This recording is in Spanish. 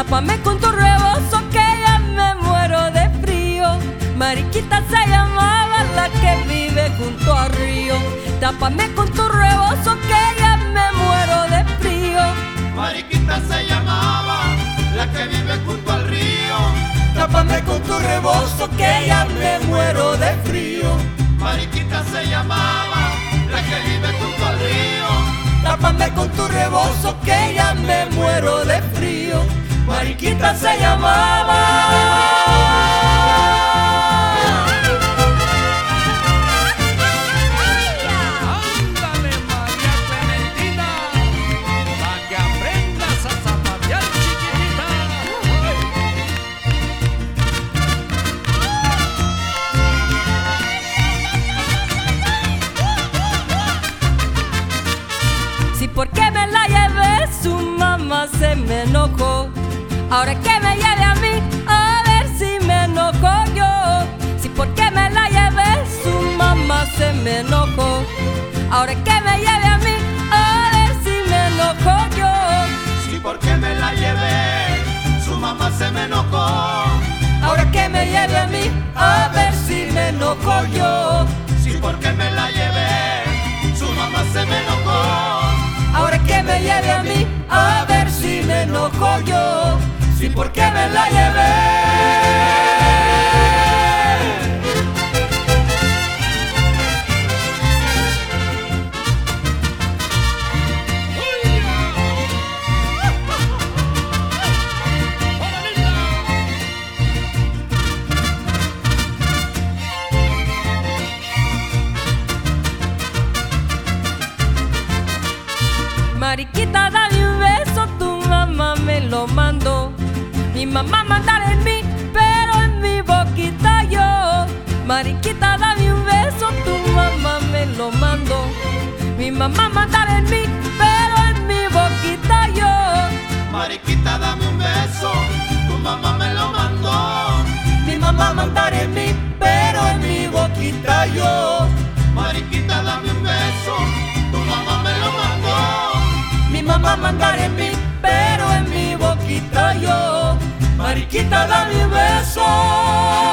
Tápame con tu rebozo que ya me muero de frío. Mariquita se llamaba la que vive junto al río. Tápame con tu rebozo que ya me muero de frío. Mariquita se llamaba la que vive junto al río. Tápame con tu rebozo que ya me muero de frío. Mariquita se llamaba la que vive junto al río. Tápame con tu rebozo que ya me muero de frío. Mariquita se llamaba. Ándale, María Clementina, pa' que aprendas a zapatear, chiquitita. Si porque me la llevé, su mamá se me enojó. Ahora que me lleve a mí, a ver si me enojo yo. Si porque me la llevé, su mamá se me enojó. Ahora que me lleve a mí, a ver si me enojo yo. Sí, porque me la llevé, su mamá se me enojó. Ahora que me lleve a mí, a ver si me enojo yo. Sí, porque me la llevé, su mamá se me enojó. Ahora que me lleve a mí, a ver si me enojo yo. Sí, porque me la llevé. Mariquita, dame un beso, tu mamá me lo mandó. Mi mamá mandar en mí, pero en mi boquita yo. Mariquita, dame un beso, tu mamá me lo mandó. Mi mamá mandar en mí, pero en mi boquita yo. Mariquita, dame un beso, tu mamá me lo mandó. Mi mamá mandar en mí, pero en mi boquita yo. Mariquita, dame un beso, tu mamá me lo mandó. Mi mamá mandar en mí, pero en mi boquita yo. Mariquita, dame un beso.